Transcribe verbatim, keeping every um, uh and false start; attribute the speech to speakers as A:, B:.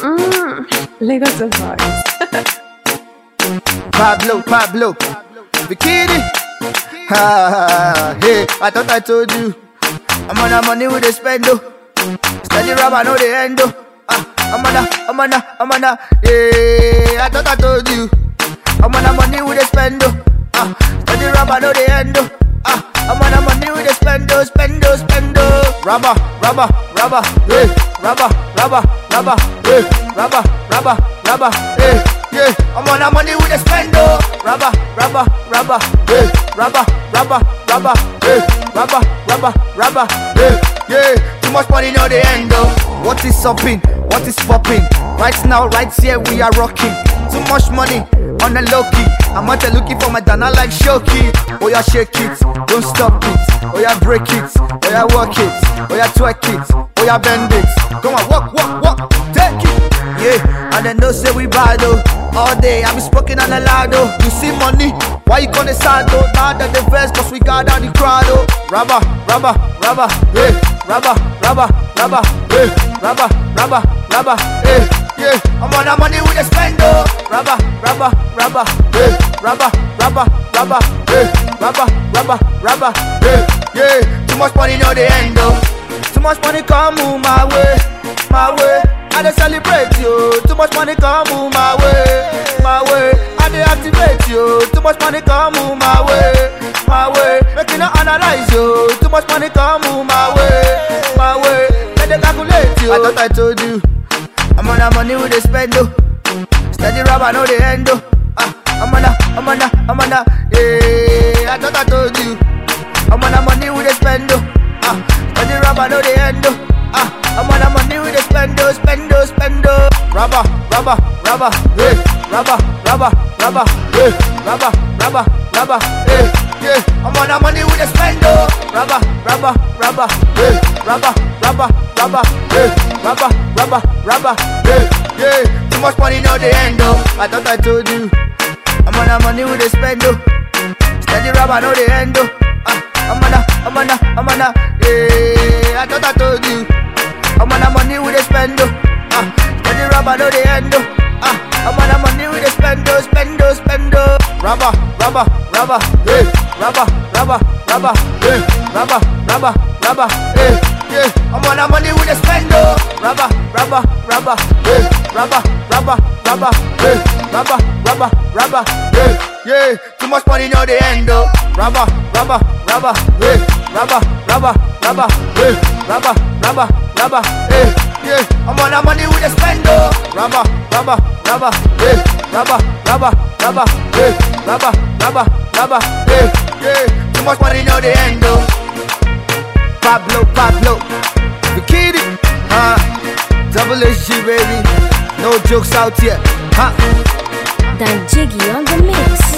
A: Mm, Lagos vibes.
B: Pablo, Pablo, Bikini. Ha, hey, I thought I told you. I'm on a money with a spendo. Steady rub, I know the endo. Ah, I'm on a, I'm on a, I'm on a. Yeah, I thought I told you. I'm on a money with a spendo. Ah, steady rub, I know the endo. Ah, I'm on a money with a spendo, spendo, spendo. Rubber, rubber, rubber, hey, rubber, rubber, rubber, hey, rubber, rubber, rubber, hey, yeah. I'm on a money with a spendo. Rubber, rubber, rubber, hey, rubber, rubber, rubber, hey, rubber, rubber, rubber, hey, yeah. Too much money, no the end though. What is something? What is popping? Right now, right here, we are rocking. Too much money on the low key. I'm out there looking for my Dana like Shoki. Oh yeah, shake it, don't stop it. Oh yeah, break it. Oh yeah, work it. Oh yeah, twerk it. Oh yeah, bend it. Come on, walk, walk, walk, take it. Yeah, and then don't say we bad though. All day I be smoking on the loud though. You see money, why you gonna sad though? Now that the verse, cause we got down the crowd though. Rubber, rubber, rubber, yeah. Rubber, rubber, rubber, yeah. Rubber, rubber, rubber, yeah. Yeah, I'm on the money with a spendo. Rubber, rubber, rubber, yeah. Rubber, rubber, rubber, yeah. Rubber, rubber, rubber, yeah. Yeah, too much money, no the end though. Too much money come move my way, my way. I dey celebrate you. Too much money come move my way, my way. I dey activate you. Too much money come move my way, my way. Make you not analyze you. Too much money come move my way, my way. Let them calculate you. I thought I told you. I'm on a money with a spendo. Steady rub, I know the endo. Ah, I'm on a, I'm on a, I'm on a. Yeah, I thought I told you. I'm on a money with a spendo. Ah, steady rub, I know the endo. Ah, I'm on a money with a spendo, spendo, spendo. Rubber, rubber, rubber, hey. Rubber, rubber, rubber, hey. Rubber, rubber, rubber, hey. Yeah, I'm on a money with a spendo. Rubber, rubber, rubber, hey. Rubber, rubber, rubber, hey. Rubber, rubber, rubber, hey. Yeah, too much money, no the end though. I thought I told you. I'm on a money with a spendo. Steady rubber, no the end though. Ah, I'm on a, I'm on a, I'm on a. Yeah, I thought I told you. I'm on a money with a spendo. Ah, steady rubber, no the end though. Ah, I'm on a money with a spendo, spendo, spendo. Rubber, rubber, rubber, hey. Rubber, rubber, rubber, hey. Rubber, rubber, rubber, hey. Yeah, I'm on a money with a spendo. Rubber, rubber, rubber, hey. Rubber, rubber, rubber, hey. Rubber, rubber, rubber, hey. Yeah, too much money, no the end though. Rubber, rubber, rubber, hey. Rubber, rubber, rubber, hey. Rubber, rubber, rubber, hey. Yeah, I'm on a money with a spendo. Rubber, rubber, rubber, hey. Rubber, rubber, rubber, hey. Rubber, rubber, rubber, hey. Yeah, too much money, no the end though. Pablo, Pablo, Bikini, huh? Double H G baby, no jokes out here, huh?
C: Dan Jiggy on the mix.